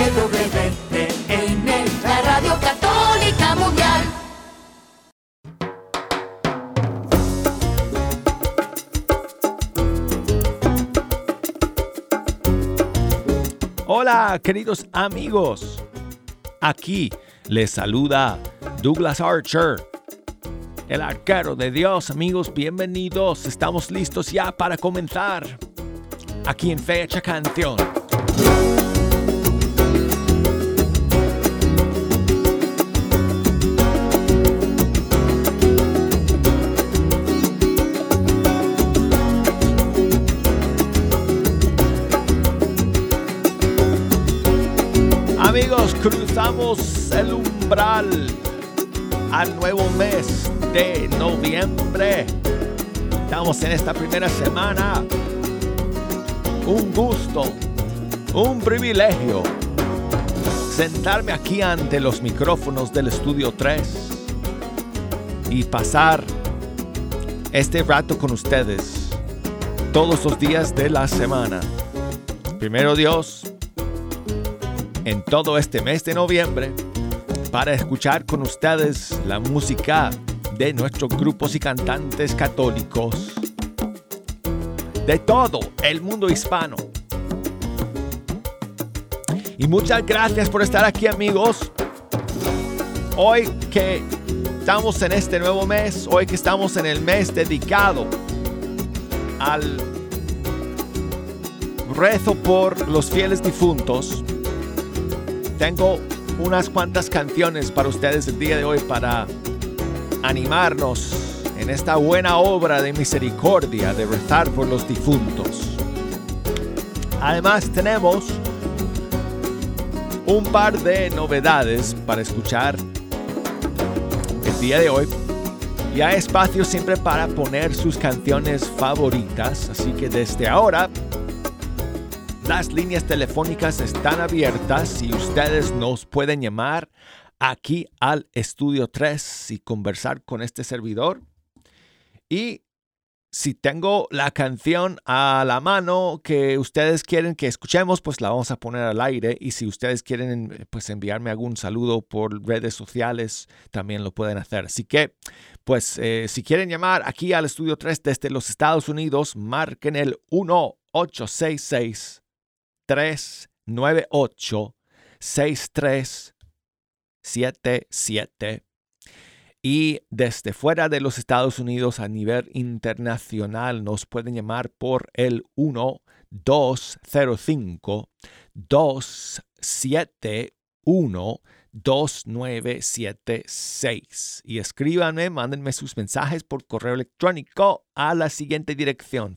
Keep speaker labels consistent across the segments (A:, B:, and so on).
A: EWTN, la Radio Católica Mundial.
B: Hola, queridos amigos. Aquí les saluda Douglas Archer, el arquero de Dios. Amigos, bienvenidos. Estamos listos ya para comenzar aquí en Fecha Canción. Amigos, cruzamos el umbral al nuevo mes de noviembre. Estamos en esta primera semana. Un gusto, un privilegio sentarme aquí ante los micrófonos del Estudio 3 y pasar este rato con ustedes todos los días de la semana. Primero Dios, en todo este mes de noviembre, para escuchar con ustedes la música de nuestros grupos y cantantes católicos de todo el mundo hispano. Y muchas gracias por estar aquí, amigos. Hoy que estamos en este nuevo mes, hoy que estamos en el mes dedicado al rezo por los fieles difuntos, tengo unas cuantas canciones para ustedes el día de hoy para animarnos en esta buena obra de misericordia de rezar por los difuntos. Además tenemos un par de novedades para escuchar el día de hoy. Y hay espacio siempre para poner sus canciones favoritas, así que desde ahora las líneas telefónicas están abiertas y ustedes nos pueden llamar aquí al Estudio 3 y conversar con este servidor. Y si tengo la canción a la mano que ustedes quieren que escuchemos, pues la vamos a poner al aire. Y si ustedes quieren pues enviarme algún saludo por redes sociales, también lo pueden hacer. Así que, pues si quieren llamar aquí al Estudio 3 desde los Estados Unidos, marquen el 1-866-398-6377. Y desde fuera de los Estados Unidos a nivel internacional nos pueden llamar por el 1-205-271-2976. Y escríbanme, mándenme sus mensajes por correo electrónico a la siguiente dirección: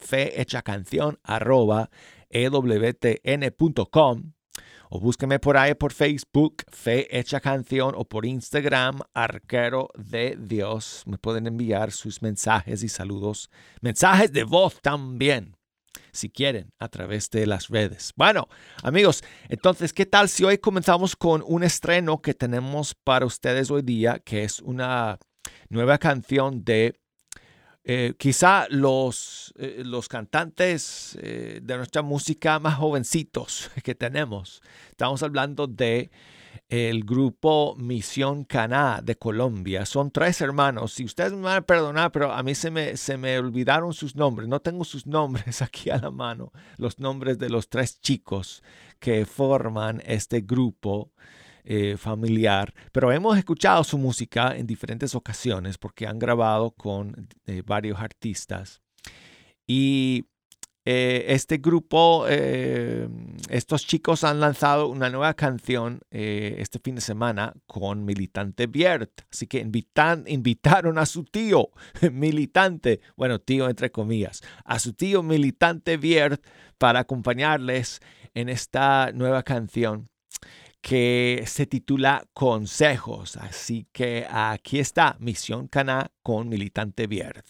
B: fehechacancion@ewtn.com. O búsquenme por ahí por Facebook, Fe Hecha Canción, o por Instagram, Arquero de Dios. Me pueden enviar sus mensajes y saludos. Mensajes de voz también, si quieren, a través de las redes. Bueno, amigos, entonces, ¿qué tal si hoy comenzamos con un estreno que tenemos para ustedes hoy día, que es una nueva canción de quizá los cantantes de nuestra música más jovencitos que tenemos? Estamos hablando de el grupo Misión Caná de Colombia. Son 3 hermanos. Si ustedes me van a perdonar, pero a mí se me olvidaron sus nombres. No tengo sus nombres aquí a la mano. Los nombres de los 3 chicos que forman este grupo familiar, pero hemos escuchado su música en diferentes ocasiones porque han grabado con varios artistas. Y este grupo, estos chicos han lanzado una nueva canción este fin de semana con Militante Biert. Así que invitaron a su tío Militante, bueno, tío entre comillas, a su tío Militante Biert para acompañarles en esta nueva canción que se titula Consejos. Así que aquí está Misión Caná con Militante Biert.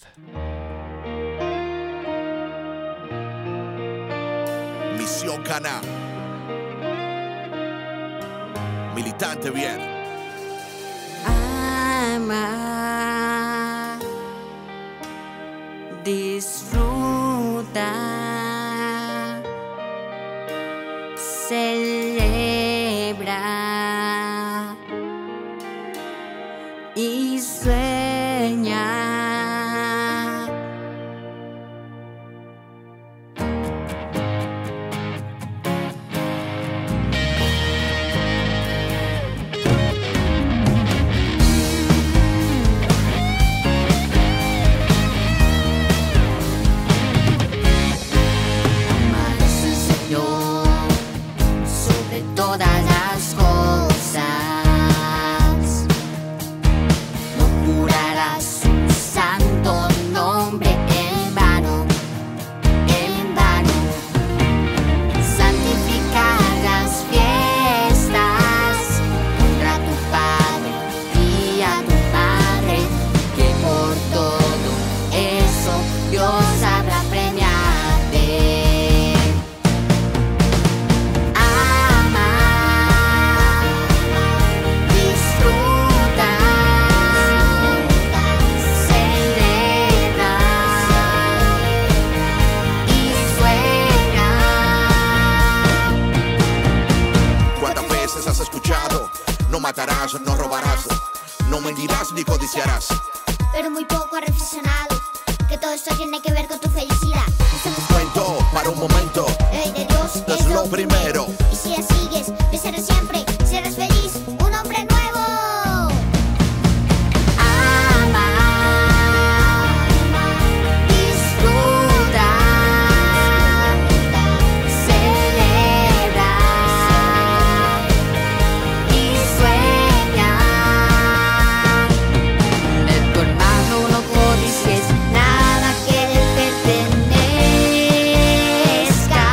C: Misión Caná, Militante Biert.
D: Ama, disfruta, celebra celebra y sueña.
E: Todas las cosas, no jurarás su santo nombre en vano, santificar las fiestas, honra a tu padre y a tu madre, que por todo eso Dios habrá premiarte.
C: No matarás, no robarás, no mentirás ni codiciarás.
E: Pero muy poco has reflexionado que todo esto tiene que ver con tu felicidad.
C: Cuento para un momento,
E: El de Dios
C: es lo primero.
E: Y si la sigues, serás siempre, serás feliz, un hombre nuevo. Ama, disfruta, celebra y sueña. De tu hermano no codicies nada que le pertenezca.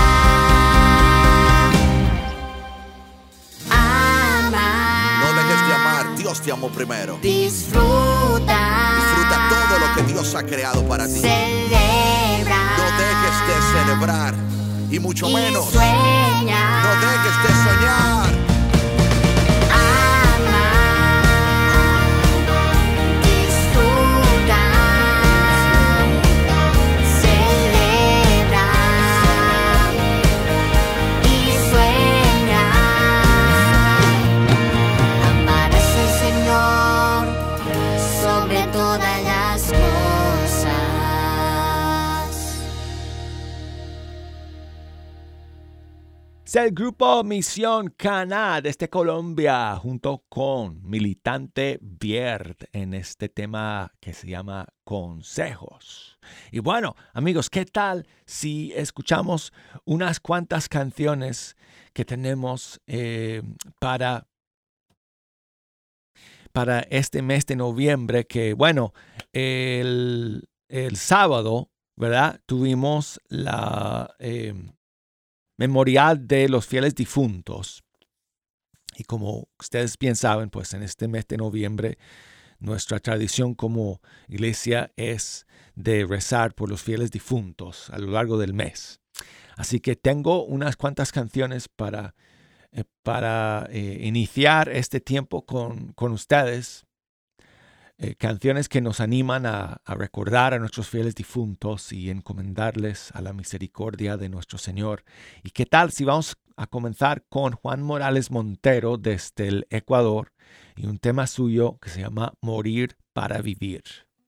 E: Ama,
C: No dejes de amar, Dios te amó primero.
E: disfruta,
C: Disfruta todo lo que Dios ha creado para ti.
E: celebra,
C: No dejes de celebrar y mucho
E: y
C: menos
E: sueña.
C: no dejes de soñar.
E: Ama, disfruta, celebra y sueña. Amarás al Señor sobre todas las cosas.
B: Es el grupo Misión Caná desde Colombia, junto con Militante Viert en este tema que se llama Consejos. Y bueno, amigos, ¿qué tal si escuchamos unas cuantas canciones que tenemos para este mes de noviembre? Que bueno, el sábado, ¿verdad? Tuvimos la memorial de los fieles difuntos. Y como ustedes bien saben, pues en este mes de noviembre, nuestra tradición como iglesia es de rezar por los fieles difuntos a lo largo del mes. Así que tengo unas cuantas canciones para iniciar este tiempo con ustedes. Canciones que nos animan a recordar a nuestros fieles difuntos y encomendarles a la misericordia de nuestro Señor. ¿Y qué tal si vamos a comenzar con Juan Morales Montero desde el Ecuador y un tema suyo que se llama Morir para Vivir?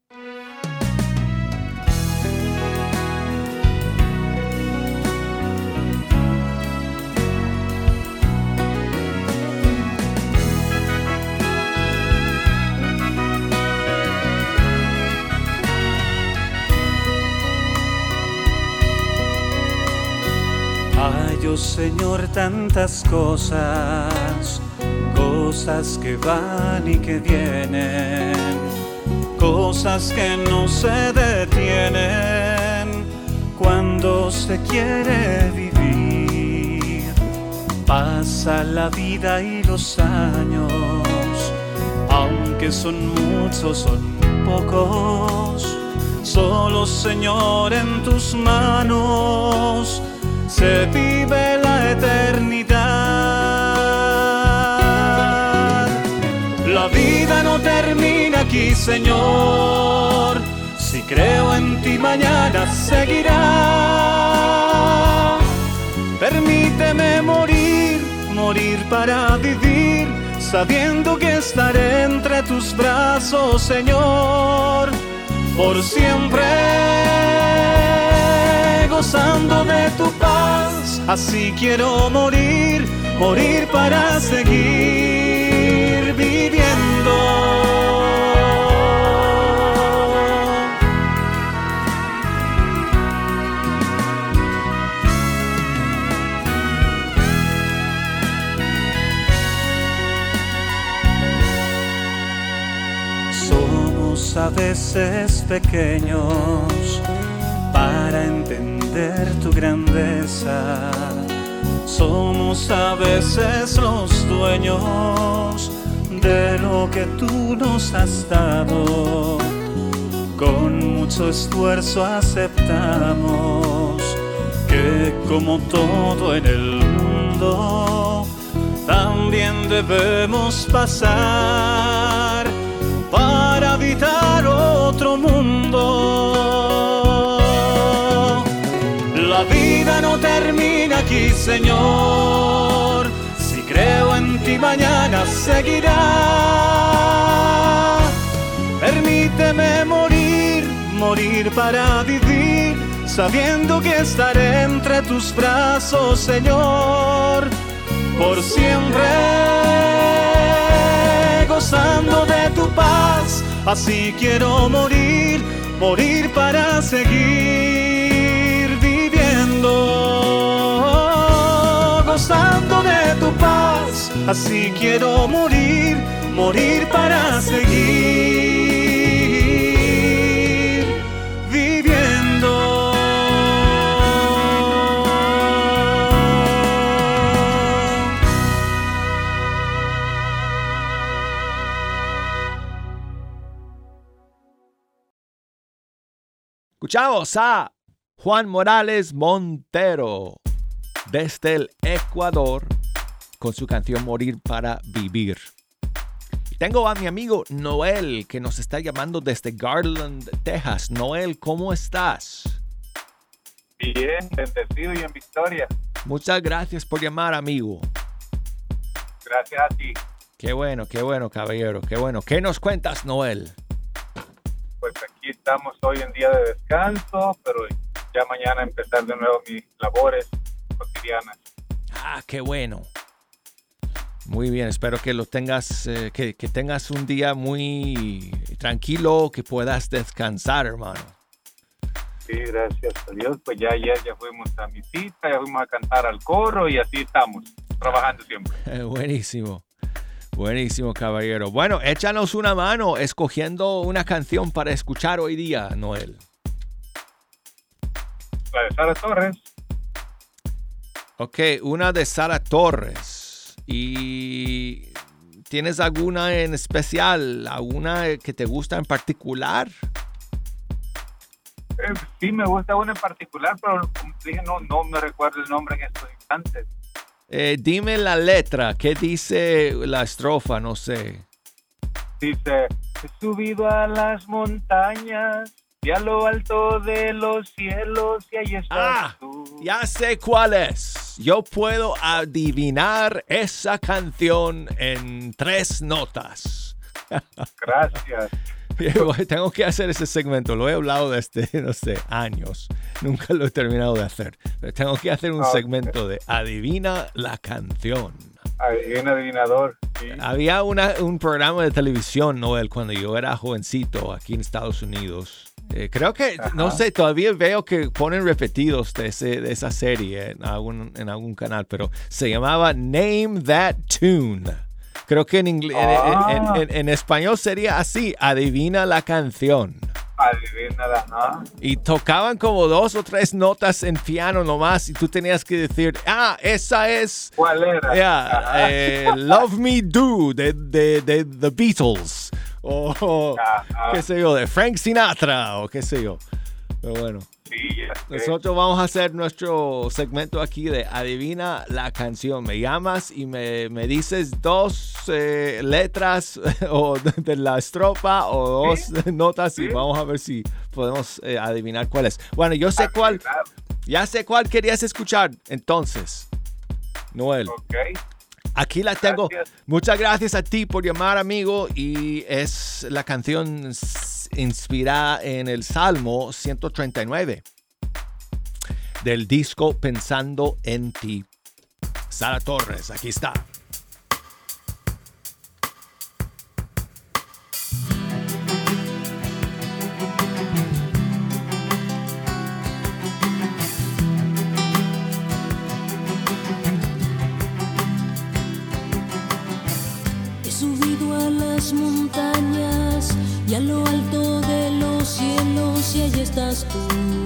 F: Hay, oh Señor, tantas cosas, cosas que van y que vienen, cosas que no se detienen cuando se quiere vivir. Pasa la vida y los años, aunque son muchos, son pocos. Solo, Señor, en tus manos se vive la eternidad. La vida no termina aquí, Señor. Si creo en ti, mañana seguirá. Permíteme morir morir para vivir, sabiendo que estaré entre tus brazos, Señor, por siempre, gozando de tu paz. Así quiero morir, morir para seguir viviendo. Somos a veces pequeños para entender tu grandeza. Somos a veces los dueños de lo que tú nos has dado. Con mucho esfuerzo aceptamos que como todo en el mundo, también debemos pasar para habitar otro mundo. La vida no termina aquí, Señor. Si creo en ti, mañana seguirá. Permíteme morir, morir para vivir, sabiendo que estaré entre tus brazos, Señor, por siempre, gozando de tu paz. Así quiero morir, morir para seguir viviendo, gozando de tu paz. Así quiero morir, morir para seguir viviendo.
B: Escuchamos a Juan Morales Montero desde el Ecuador con su canción Morir para Vivir. Tengo a mi amigo Noel que nos está llamando desde Garland, Texas. Noel, ¿cómo estás?
G: Bien, bendecido y en victoria.
B: Muchas gracias por llamar, amigo.
G: Gracias a ti.
B: Qué bueno, caballero, qué bueno. ¿Qué nos cuentas, Noel?
G: Pues aquí estamos hoy en día de descanso, pero ya mañana empezar de nuevo mis labores cotidianas.
B: Ah, qué bueno. Muy bien, espero que lo tengas, que tengas un día muy tranquilo, que puedas descansar, hermano.
G: Sí, gracias a Dios. Pues ya ayer ya fuimos a mi cita, ya fuimos a cantar al coro y así estamos, trabajando siempre.
B: Buenísimo. Buenísimo, caballero. Bueno, échanos una mano escogiendo una canción para escuchar hoy día, Noel.
G: La de Sara Torres.
B: Ok, una de Sara Torres. ¿Y tienes alguna en especial? ¿Alguna que te gusta en particular?
G: Sí, me gusta una en particular, pero como dije, no me recuerdo el nombre en estos instantes.
B: Dime la letra. ¿Qué dice la estrofa? No sé.
G: Dice: he subido a las montañas y a lo alto de los cielos y ahí estás tú.
B: Ya sé cuál es. Yo puedo adivinar esa canción en 3 notas.
G: Gracias.
B: Tengo que hacer ese segmento. Lo he hablado desde, no sé, años. Nunca lo he terminado de hacer. Pero tengo que hacer un segmento de Adivina la canción.
G: Adivinador. Sí.
B: Había un programa de televisión, Noel, cuando yo era jovencito aquí en Estados Unidos. Creo que, no sé, todavía veo que ponen repetidos de esa serie en algún canal, pero se llamaba Name That Tune. Creo que en español sería así, adivina la canción.
G: Adivínala,
B: Y tocaban como 2 o 3 notas en piano nomás y tú tenías que decir, esa es...
G: ¿Cuál era?
B: Love Me Do de The Beatles. O qué sé yo, de Frank Sinatra o qué sé yo. Pero bueno.
G: Sí,
B: nosotros vamos a hacer nuestro segmento aquí de Adivina la canción. Me llamas y me dices 2 letras o de la estrofa o 2 notas y vamos a ver si podemos adivinar cuál es. Bueno, yo sé cuál. Ya sé cuál querías escuchar entonces, Noel.
G: Okay.
B: Aquí la tengo.
G: Gracias.
B: Muchas gracias a ti por llamar, amigo. Y es la canción inspirada en el Salmo 139 del disco Pensando en ti. Sara Torres, aquí está.
D: He subido a las montañas y a lo alto de los cielos y allí estás tú.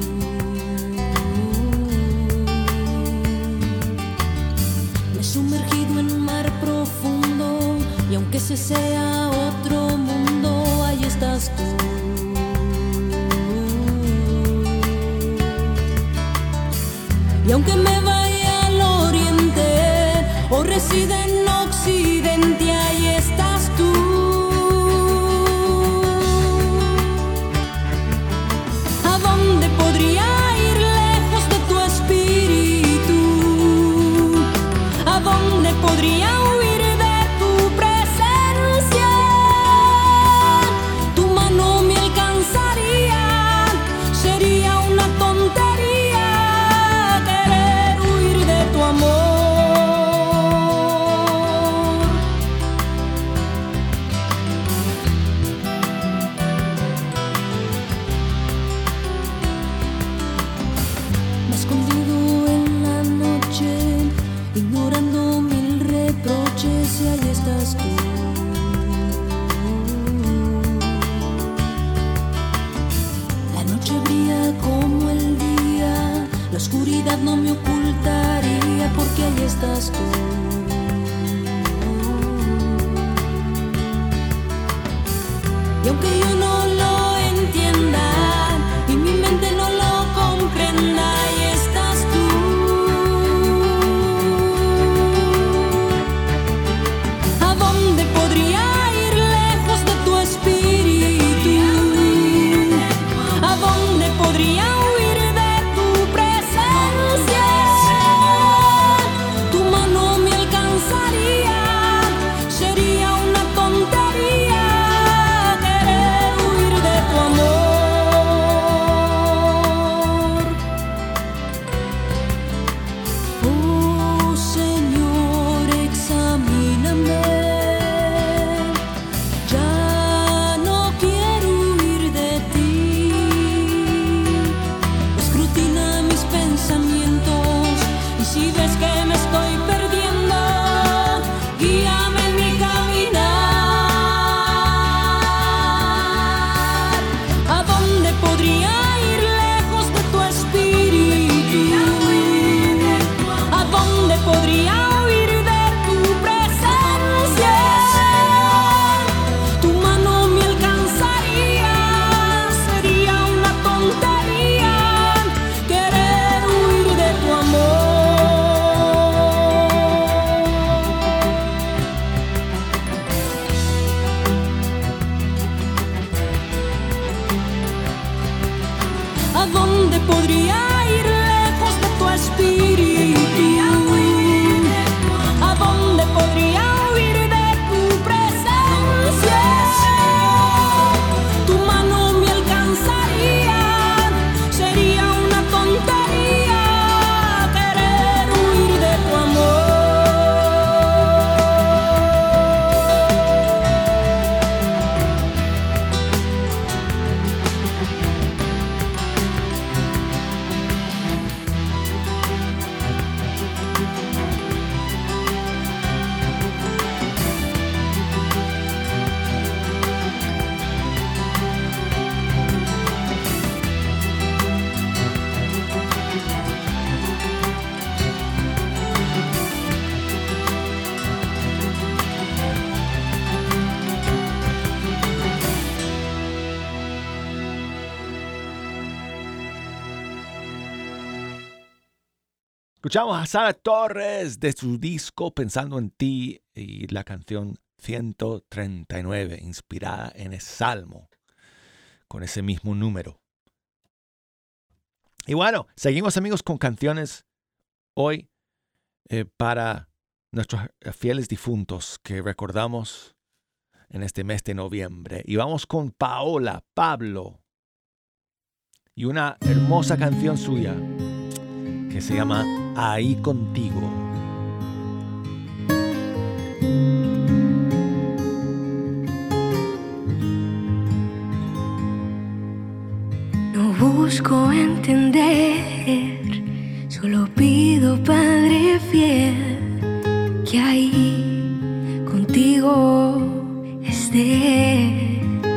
D: Me he sumergido en mar profundo y aunque ese sea otro mundo, allí estás tú. Y aunque me vaya al oriente o resida en occidente, ahí estás tú. ¿A dónde podría ir lejos de tu espíritu? ¿A dónde podría huir de tu presencia? Tu mano me alcanzaría, sería una tontería querer huir de tu amor. Me he escondido en la noche, ignorando mil reproches y ahí estás tú. La noche brilla como el día, la oscuridad no me ocultaría porque ahí estás tú. Y aunque yo no lo entienda y mi mente no lo comprenda, ahí estás tú. ¿A dónde podría ir lejos de tu espíritu? ¿A dónde podría huir de tu presencia? Tu mano me alcanzaría, sería una tontería querer huir de tu amor. Oh Señor, examíname. Ya no quiero huir de ti. Escrutina mis pensamientos y si ves que me estoy perdiendo, guíame en mi caminar. ¿A dónde podría ir lejos de tu espíritu? ¿A dónde podría huir de tu presencia? Tu mano me alcanzaría, sería una tontería querer huir de tu amor. ¿A dónde podría ir lejos de tu espíritu? ¿A dónde podría huir de tu presencia? Tu mano me alcanzaría, sería una tontería querer huir de tu amor.
B: Escuchamos a Sara Torres de su disco Pensando en ti y la canción 139, inspirada en el Salmo, con ese mismo número. Y bueno, seguimos amigos con canciones hoy para nuestros fieles difuntos que recordamos en este mes de noviembre. Y vamos con Pablo, y una hermosa canción suya que se llama Ahí Contigo.
D: No busco entender, solo pido, Padre fiel, que ahí contigo esté,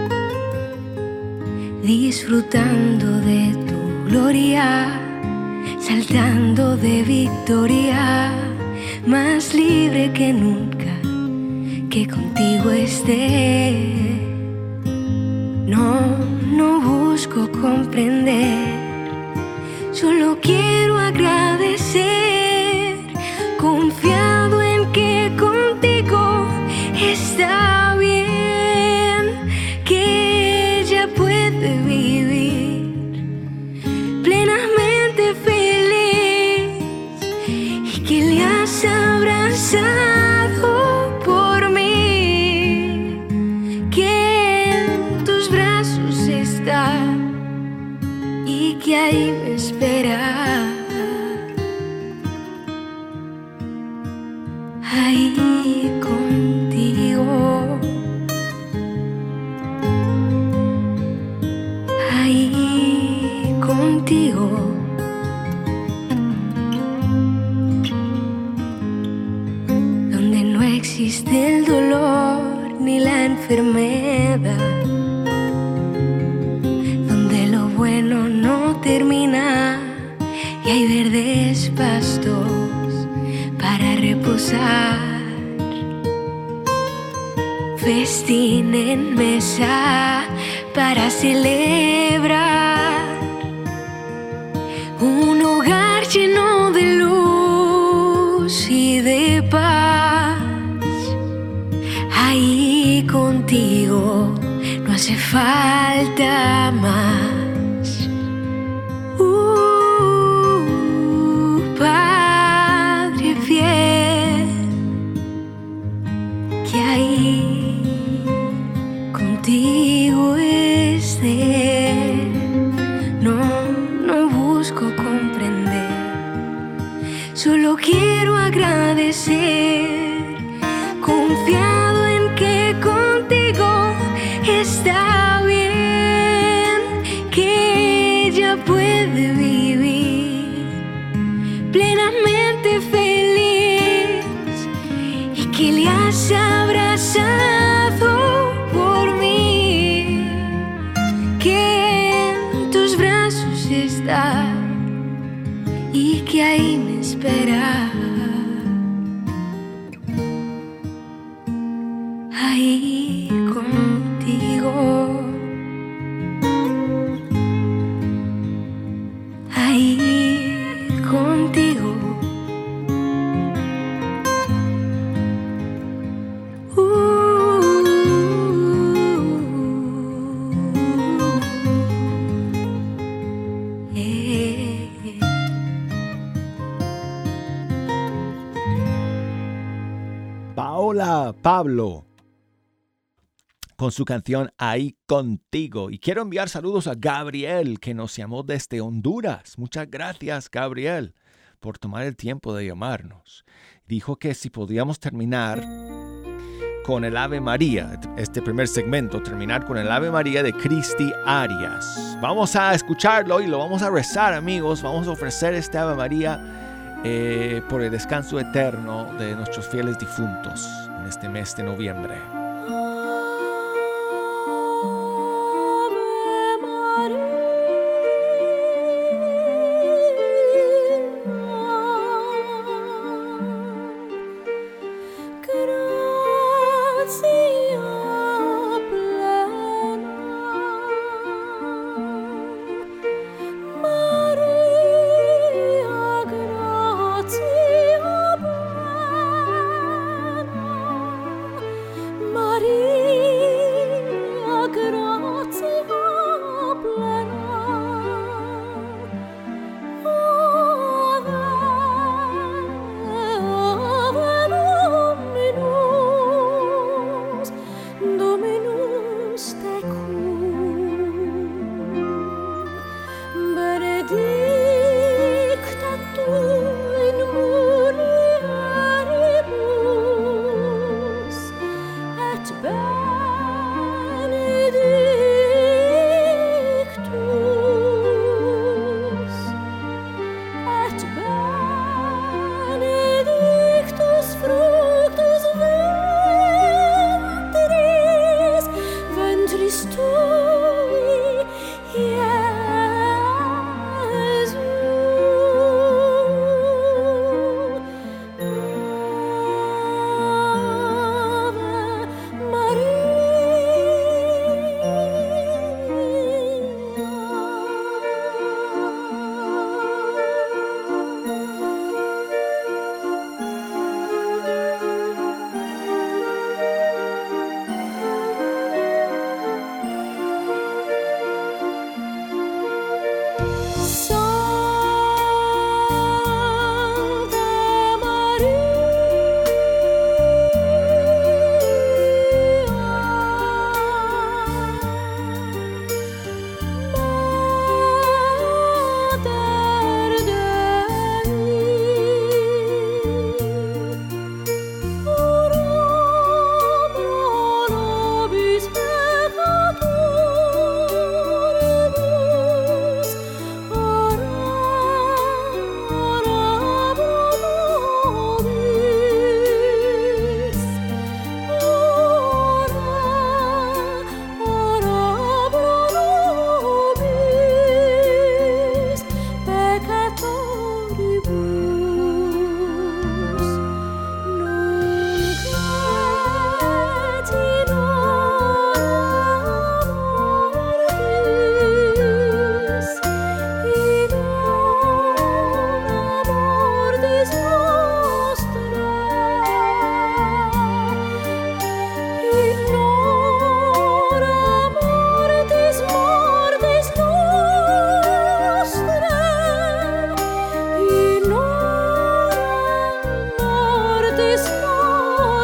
D: disfrutando de tu gloria, saltando de victoria, más libre que nunca, que contigo esté. No busco comprender, solo quiero agradecer, confiado en que contigo está bien, que ella puede vivir plenamente feliz y que le has abrazado por mí, que en tus brazos está y que ahí me espera. Ahí contigo, ahí contigo, donde no existe el dolor ni la enfermedad, donde lo bueno no termina y hay verdes pastos para reposar, festín en mesa para celebrar, un hogar lleno de luz y de paz. Ahí contigo no hace falta más. Padre fiel, que ahí contigo esté. No busco comprender, solo quiero agradecer, confiado en que contigo está bien, que ella puede vivir plenamente feliz y que le has abrazado por mí, que en tus brazos está y que ahí me espera. Ahí contigo, ahí contigo.
B: Pablo, con su canción Ahí Contigo. Y quiero enviar saludos a Gabriel, que nos llamó desde Honduras. Muchas gracias, Gabriel, por tomar el tiempo de llamarnos. Dijo que si podíamos terminar con el Ave María, este primer segmento, terminar con el Ave María de Cristi Arias. Vamos a escucharlo y lo vamos a rezar, amigos. Vamos a ofrecer este Ave María por el descanso eterno de nuestros fieles difuntos en este mes de noviembre.
D: Ma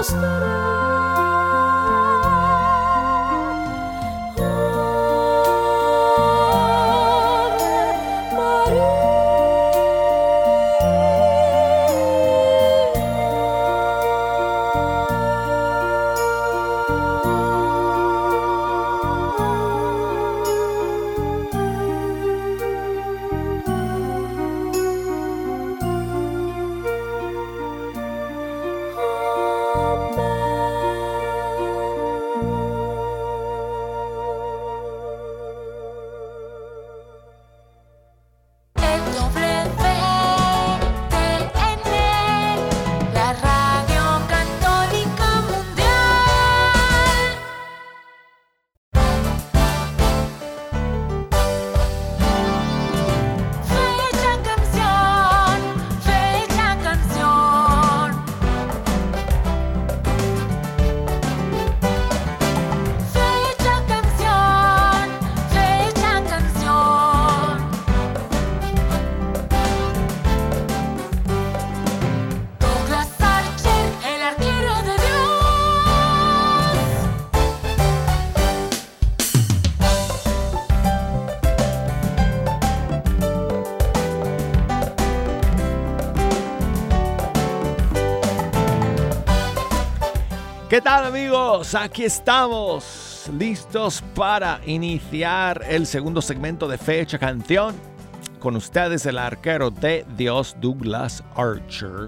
B: ¿Qué tal, amigos? Aquí estamos, listos para iniciar el segundo segmento de Fecha Canción. Con ustedes el arquero de Dios, Douglas Archer.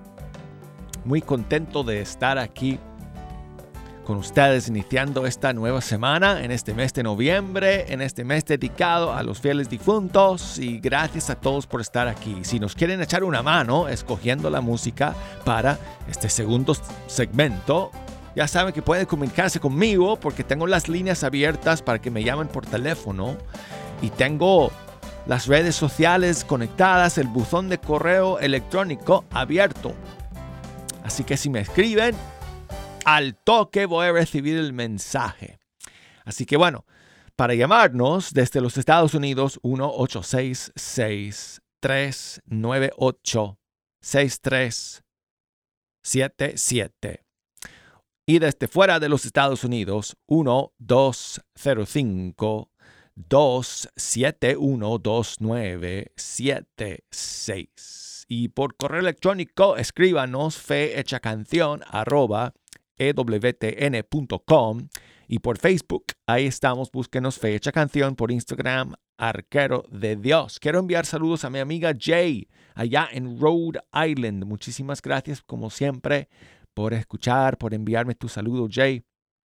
B: Muy contento de estar aquí con ustedes iniciando esta nueva semana, en este mes de noviembre, en este mes dedicado a los fieles difuntos, y gracias a todos por estar aquí. Si nos quieren echar una mano escogiendo la música para este segundo segmento, ya saben que pueden comunicarse conmigo porque tengo las líneas abiertas para que me llamen por teléfono y tengo las redes sociales conectadas, el buzón de correo electrónico abierto. Así que si me escriben, al toque voy a recibir el mensaje. Así que bueno, para llamarnos desde los Estados Unidos, 1-866-398-6377. Y desde fuera de los Estados Unidos, 1-205-271-2976. Y por correo electrónico, escríbanos fehechacancion@ewtn.com. Y por Facebook, ahí estamos, búsquenos Fe Hecha Canción. Por Instagram, Arquero de Dios. Quiero enviar saludos a mi amiga Jay, allá en Rhode Island. Muchísimas gracias, como siempre, por escuchar, por enviarme tu saludo, Jay.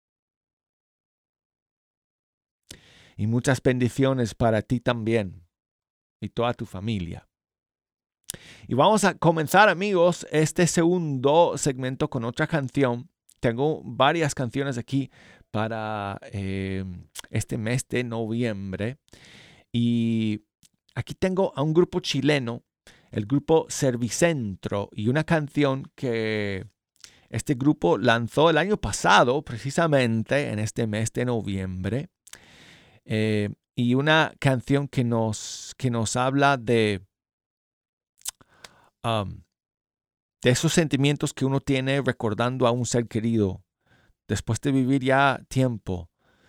B: Y muchas bendiciones para ti también y toda tu familia. Y vamos a comenzar, amigos, este segundo segmento con otra canción. Tengo varias canciones aquí para este mes de noviembre. Y aquí tengo a un grupo chileno, el grupo Servicentro, y una canción que este grupo lanzó el año pasado, precisamente en este mes de noviembre. Y una canción que nos habla de esos sentimientos que uno tiene recordando a un ser querido después de vivir ya tiempo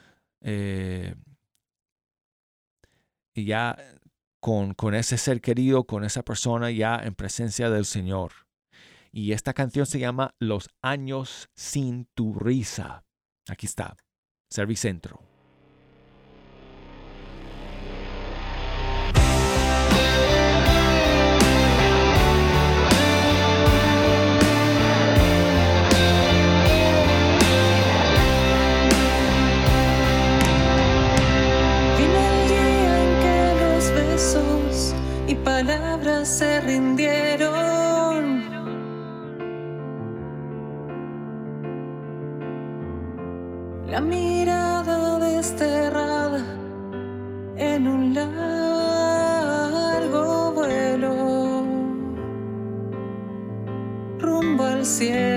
B: y ya con ese ser querido, con esa persona ya en presencia del Señor. Y esta canción se llama Los años sin tu risa. Aquí está, Servicentro.
D: Palabras se rindieron. La mirada desterrada en un largo vuelo rumbo al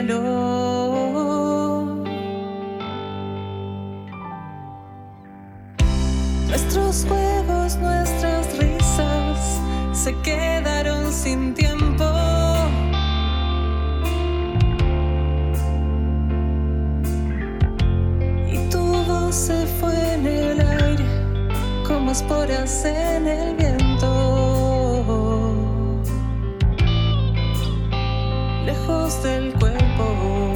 D: cielo. Nuestros juegos, nuestras risas se quedaron sin tiempo. esporas en el viento, lejos del cuerpo.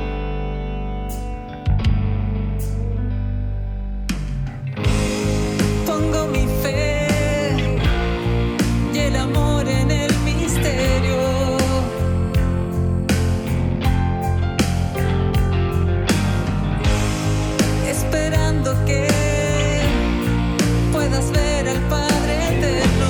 D: Pongo mi fe y el amor en el misterio, esperando que puedas ver al Padre Eterno.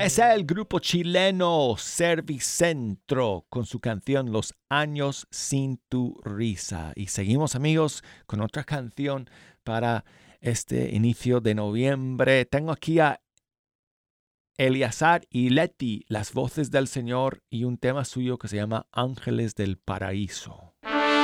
B: Es el grupo chileno Servicentro con su canción Los años sin tu risa. Y seguimos, amigos, con otra canción para este inicio de noviembre. Tengo aquí a Eleazar y Leti, Las voces del Señor, y un tema suyo que se llama Ángeles del Paraíso.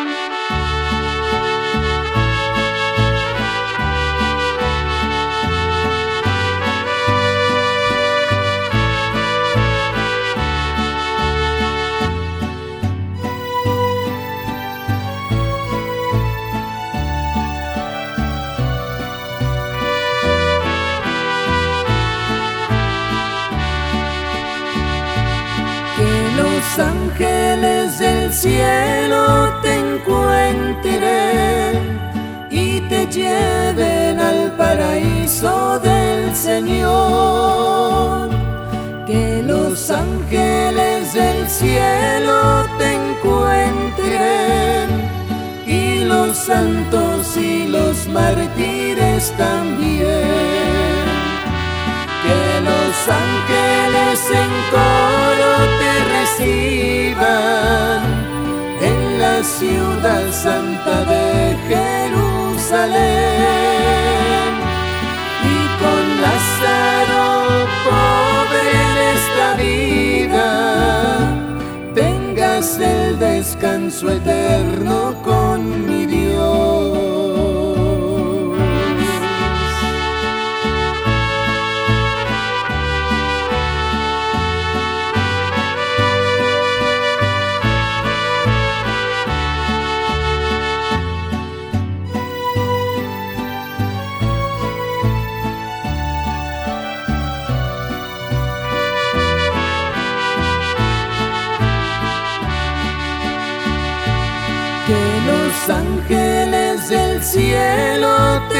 D: Los ángeles del cielo te encuentren y te lleven al paraíso del Señor. Que los ángeles del cielo te encuentren y los santos y los mártires también. Que los ángeles en coro te reciban en la ciudad santa de Jerusalén. Y con Lázaro, pobre en esta vida, tengas el descanso eterno con mi Dios. Los ángeles del cielo te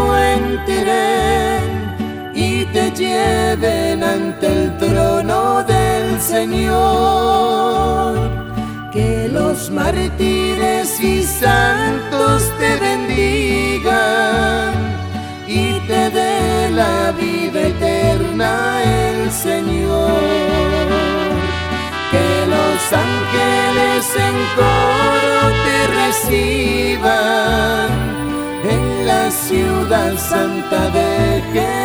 D: encuentren y te lleven ante el trono del Señor. Que los mártires y santos te bendigan y te dé la vida eterna el Señor. Que los ángeles en coro te reciban en la ciudad santa de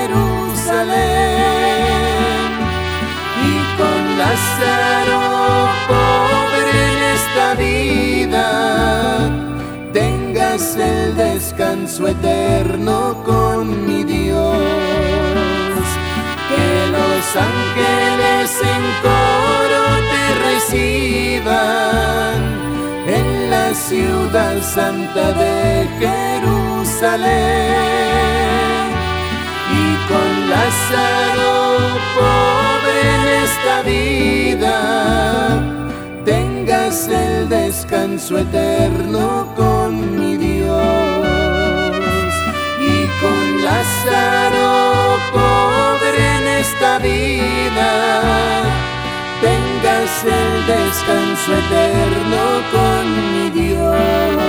D: Jerusalén. Y con Lázaro, pobre en esta vida, tengas el descanso eterno con mi Dios. Que los ángeles en coro te reciban en la ciudad santa de Jerusalén. Y con Lázaro, pobre en esta vida, tengas el descanso eterno con mi Dios. Y con Lázaro, pobre en esta vida, tengas el descanso eterno con mi Dios.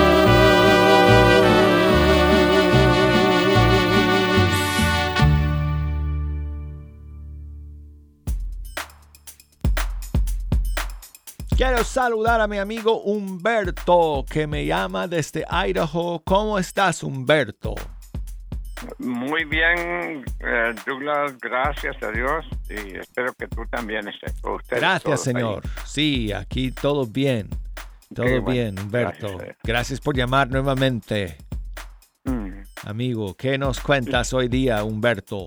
B: Quiero saludar a mi amigo Humberto, que me llama desde Idaho. ¿Cómo estás, Humberto?
H: Muy bien, Douglas, gracias a Dios, y espero que tú también estés.
B: Gracias, Señor. Ahí. Sí, aquí todo bien. Todo bien, Humberto. Gracias por llamar nuevamente. Amigo, ¿qué nos cuentas hoy día, Humberto?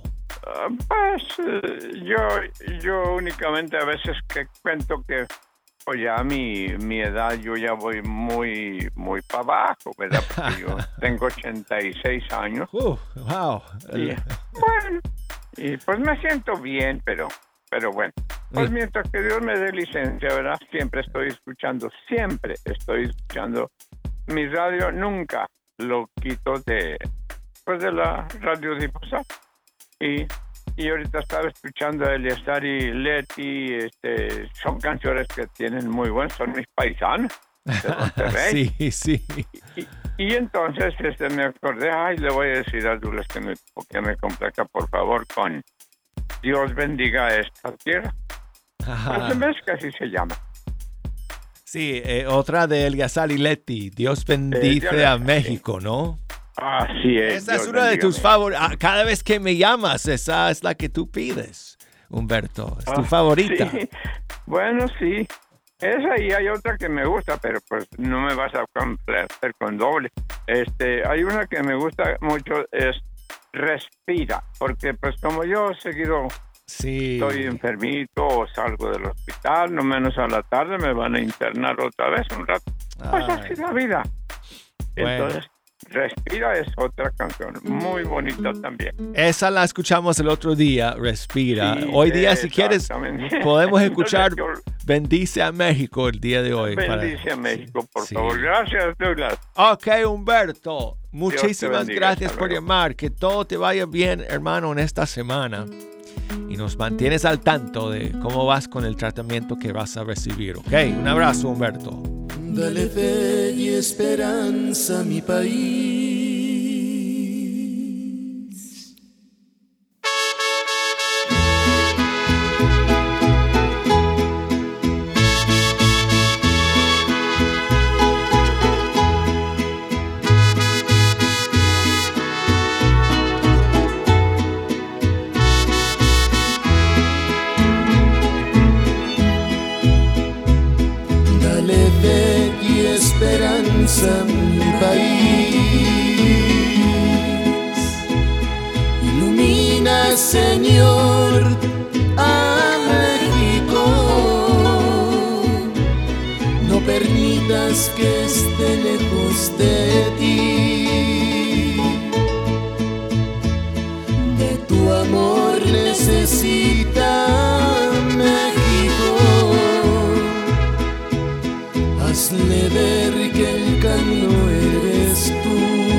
H: Yo únicamente a veces que cuento que pues ya mi edad, yo ya voy muy para abajo, ¿verdad? Porque yo tengo 86 años.
B: Wow.
H: Y pues me siento bien, pero bueno. Pues mientras que Dios me dé licencia, ¿verdad? Siempre estoy escuchando mi radio, nunca lo quito de la radiodifusión. Y ahorita estaba escuchando a Eleazar y Leti, son canciones que tienen muy buenas, son mis paisanos de Monterrey.
B: Sí.
H: Y entonces me acordé, le voy a decir a Douglas que me complazca, por favor, con Dios bendiga esta tierra.
B: Ajá.
H: Ese mes que así se llama.
B: Sí, otra de Eleazar y Leti. Dios bendice a México, ¿no?
H: Así es.
B: Esa es
H: Dios
B: una de
H: bendiga
B: tus favoritas. Cada vez que me llamas, esa es la que tú pides, Humberto. Es tu favorita.
H: Sí. Bueno, sí. Esa y hay otra que me gusta, pero pues no me vas a complacer con doble. Hay una que me gusta mucho, es Respira, porque pues como yo seguido
B: Sí.
H: estoy enfermito o salgo del hospital, no menos a la tarde me van a internar otra vez un rato. Pues así es la vida.
B: Bueno.
H: Entonces, Respira es otra canción muy bonita también.
B: Esa la escuchamos el otro día, Respira.
H: Sí,
B: Hoy día, si quieres,
H: exactamente.
B: podemos escuchar
H: Entonces,
B: Bendice a México el día de hoy.
H: bendice a México, por
B: Sí.
H: favor. Gracias, Douglas.
B: Ok, Humberto. Muchísimas
H: bendiga,
B: gracias
H: hasta
B: por
H: luego.
B: llamar. Que todo te vaya bien, hermano, en esta semana. Y nos mantienes al tanto de cómo vas con el tratamiento que vas a recibir. Ok, un abrazo, Humberto.
I: Dale fe y esperanza a mi país. Dale fe y esperanza a mi país. Ilumina, Señor, a México. No permitas que esté lejos de ti. De tu amor necesita México. Hazle ver que el camino eres tú.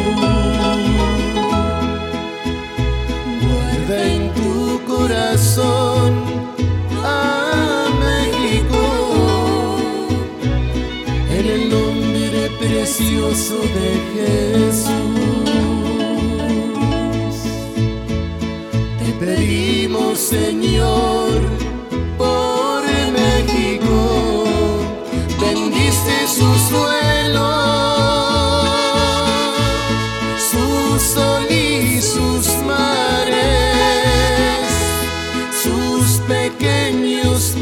I: Guarda en tu corazón a México, en el nombre precioso de Jesús. Te pedimos, Señor, por México. Bendice su suelo, su sol y sus mares, sus pequeños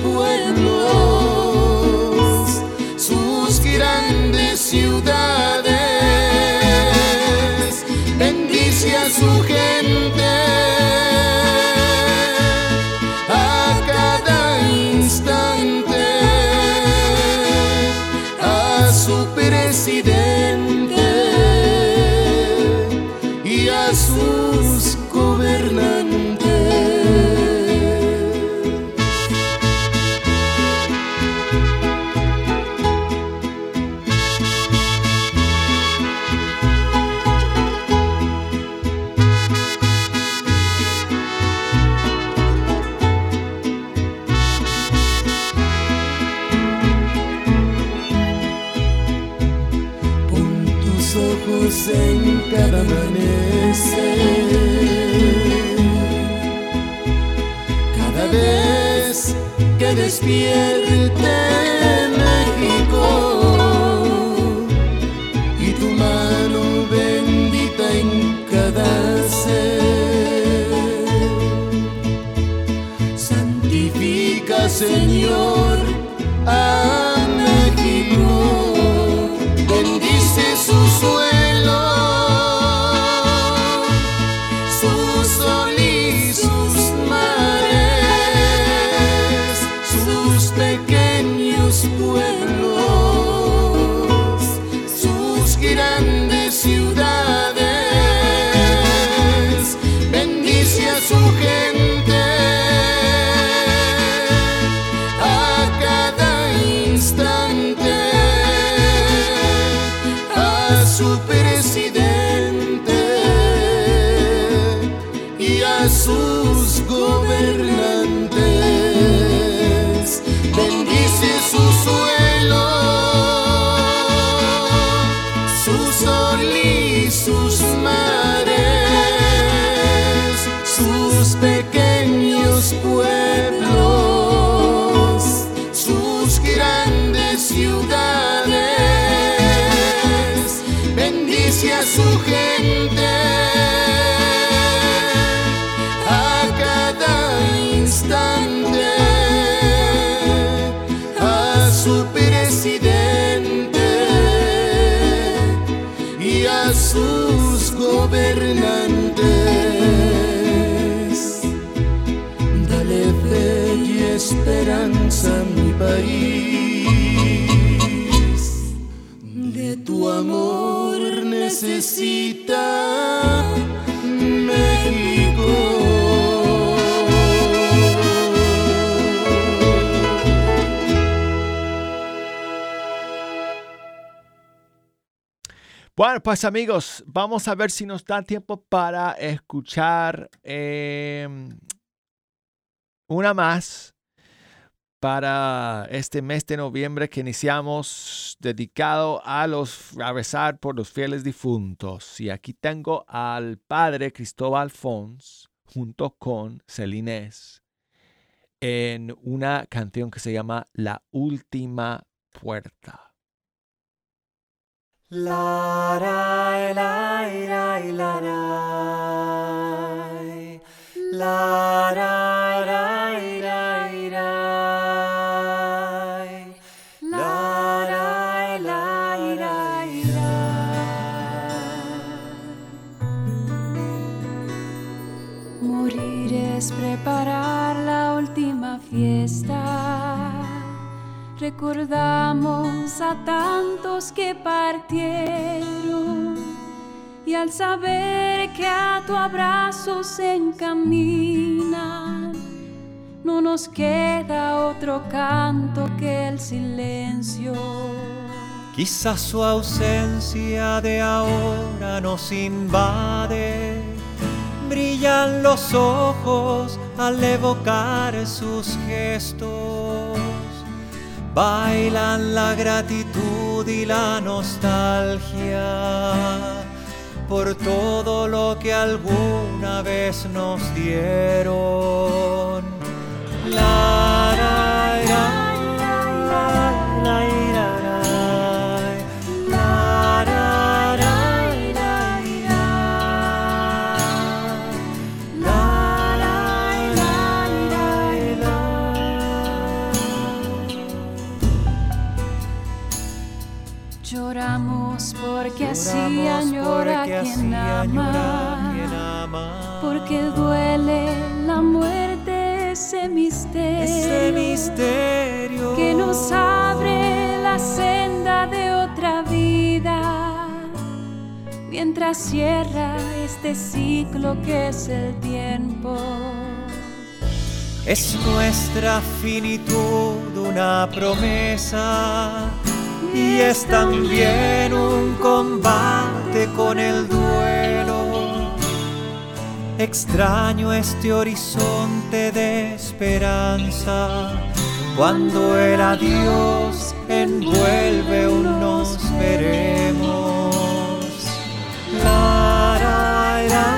I: pueblos, sus grandes ciudades. Bendice a su gente a cada instante, su presidente y a sus gobernantes. Ojos en cada amanecer, cada vez que despierte México, y tu mano bendita en cada ser. Santifica, Señor, a México. Bendice su suelo, su sol y sus mares, sus pequeños pueblos, sus grandes ciudades. Bendice a su gente a cada instante, su presidente y a sus gobernantes. Bendice su suelo, su sol y sus mares, sus pequeños esperanza mi país. De tu amor necesita México.
B: Bueno, pues amigos, vamos a ver si nos da tiempo para escuchar una más para este mes de noviembre que iniciamos dedicado a rezar por los fieles difuntos. Y aquí tengo al padre Cristóbal Fons junto con Celines en una canción que se llama La Última Puerta.
J: La la la la la la la
D: Morir es preparar la última fiesta. Recordamos a tantos que partieron y al saber que a tu abrazo se encaminan, no nos queda otro canto que el silencio.
J: Quizás su ausencia de ahora nos invade, brillan los ojos al evocar sus gestos. Bailan la gratitud y la nostalgia por todo lo que alguna vez nos dieron. La, la, la.
D: Lloramos porque así añora quien ama, porque duele la muerte, ese misterio que nos abre la senda de otra vida, mientras cierra este ciclo que es el tiempo.
J: Es nuestra finitud una promesa, y es también un combate con el duelo. Extraño este horizonte de esperanza, cuando el adiós envuelve un nos veremos. La, la, la.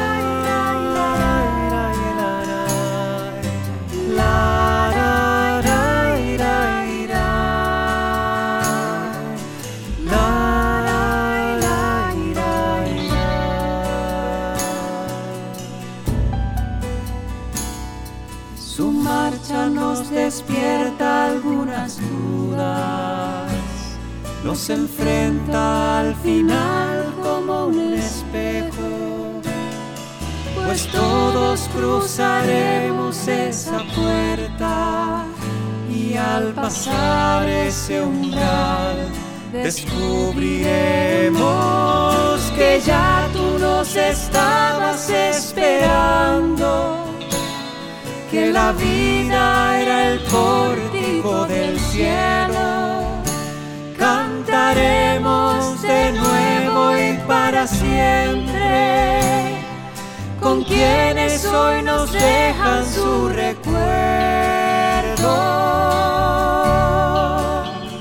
D: Nos despierta algunas dudas,
J: nos enfrenta al final como un espejo, pues todos cruzaremos esa puerta y al pasar ese umbral descubriremos que ya tú nos estabas esperando, que la vida era el pórtico del cielo. Cantaremos de nuevo y para siempre con quienes hoy nos dejan su recuerdo.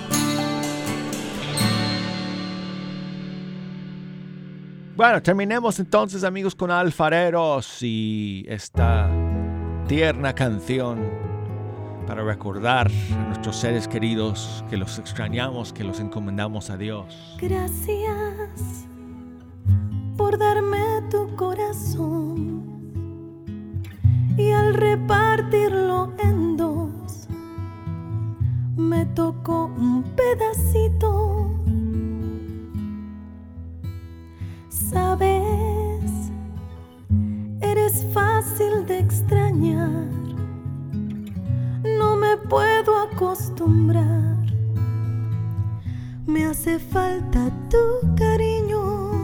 B: Bueno, terminemos entonces, amigos, con Alfareros y esta tierna canción para recordar a nuestros seres queridos, que los extrañamos, que los encomendamos a Dios.
D: Gracias por darme tu corazón y al repartirlo en dos me tocó un pedacito. Sabes, eres fácil de extrañar, no me
K: acostumbrar. Me hace falta tu cariño.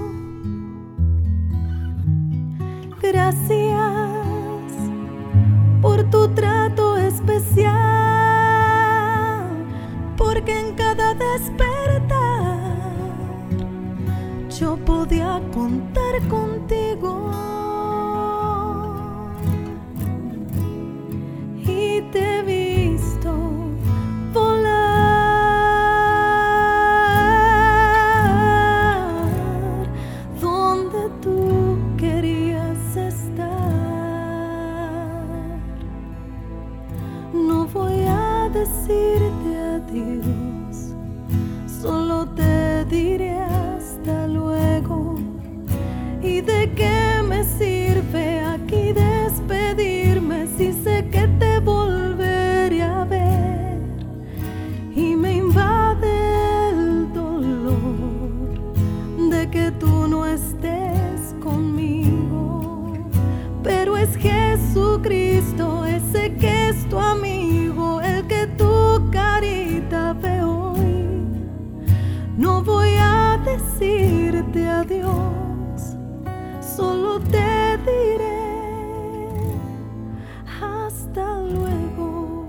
K: Gracias por tu trato especial, porque en cada despertar yo podía contar contigo. Y te he visto volar donde tú querías estar. No voy a decirte adiós, solo te diré hasta luego. ¿Y de qué me sirve aquí despedirme si sé que te volveré a ver? Y me invade el dolor de que tú no estés conmigo. Pero es Jesucristo, ese que es tu amigo, el que tu carita ve hoy. No voy a decirte adiós, solo te diré hasta luego.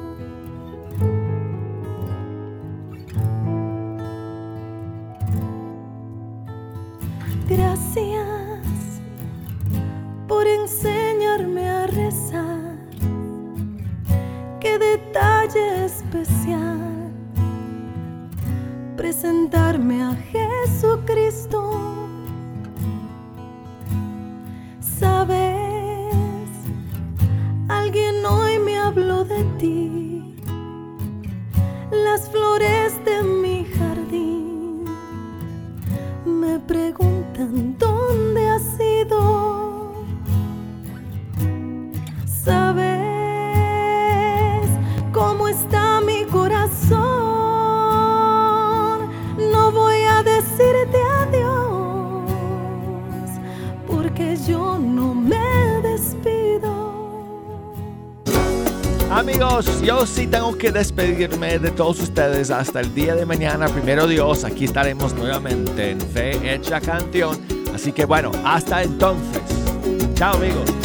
K: Gracias por enseñarme a rezar. Qué detalle especial presentarme a Jesucristo. Sabes, alguien hoy me habló de ti. Las flores de mi jardín me preguntan dónde has ido. Sabes cómo está mi corazón. No voy a decirte adiós, porque yo no me despido.
B: Amigos, yo sí tengo que despedirme de todos ustedes hasta el día de mañana. Primero Dios, aquí estaremos nuevamente en Fe Hecha Canción. Así que bueno, hasta entonces. Chao, amigos.